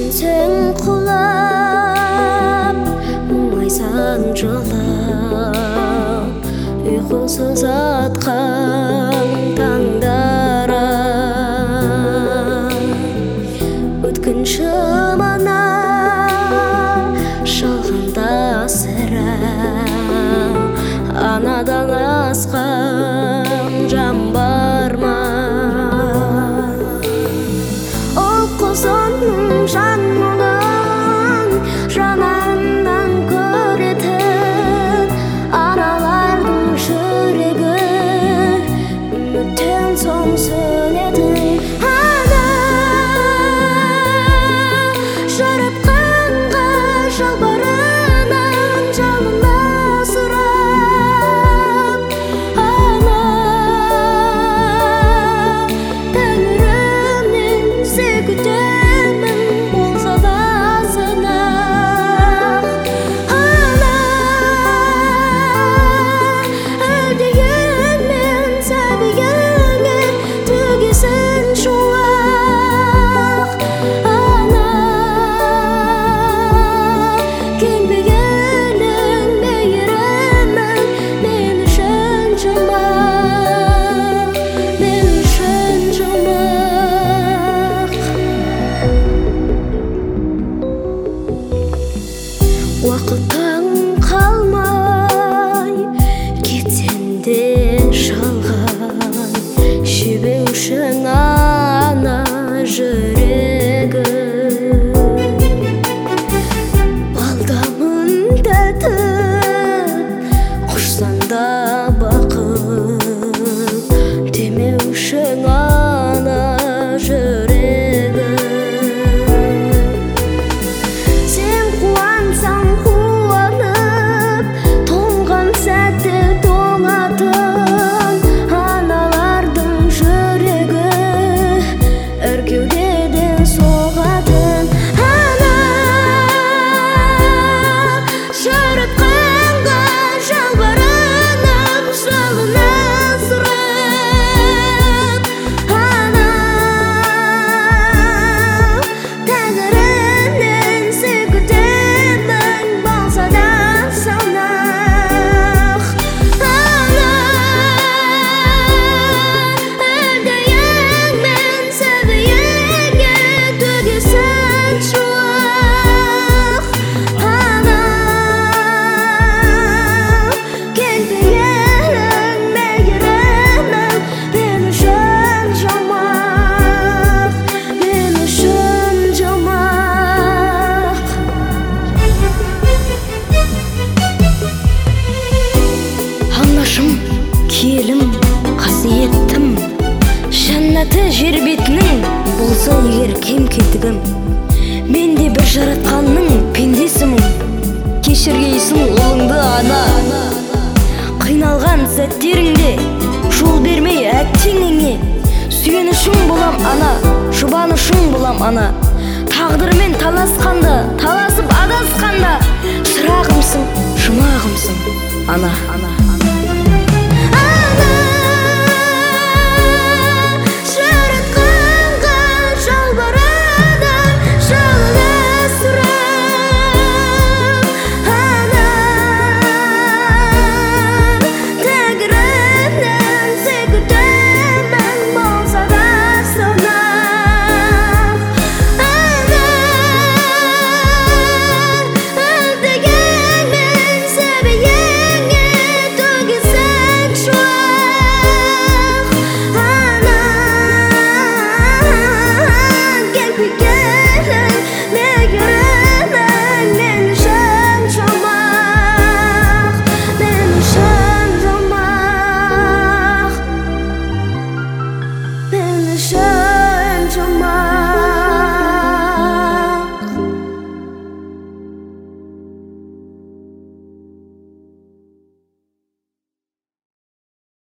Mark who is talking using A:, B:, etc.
A: Сүйінсең құлап, мұңайсаң жылап, ұйқысыз атқан таңдара өткінші мана шалғанда сірә анадан асқан жан бар ма? Ол құзының жан мұңын жанарынан көретін аналардың жүрегі үміттен соң сөнетін ана жаратқанға жалбарынан жалына сұрап ана тәңірімнен күтемін болса да сынақ ана әлдегенмен сәбиіңе төгесін шуақ ана кең пейілің мейірімің мен үшін жұмақ мен үшін жұмақ уақытың қалмай кетсең де жалған жебеушің ана жүрегі балдамын тәтіп құшсаң да бақыт демеушің ана жүрегі сен қуансаң қуанып тоңған сәтті тоңатын аналардың жүрегі іркеуден соғатын ана жаратқанға жалбарынып жалына сұрап ана тәңірінен күтемін болса да сынақ ана әлдейіңмен сәбиіңе төгесін шуақ ана кең пейілің мейірімің мен үшін жұмақ мен үшін жұмақ анашым киелім қасиеттім жәннаты жер бетінің болса егер кем кетігім мен де бір жаратқанның пендесімін кешіргейсің ұлыңды ана қиналған сәттеріңде жол бермей әттеңіңе сүйенішің болам ана жұбанышың болам ана тағдырмен таласқанда таласып адасқанда шырағымсың жұмағымсың ана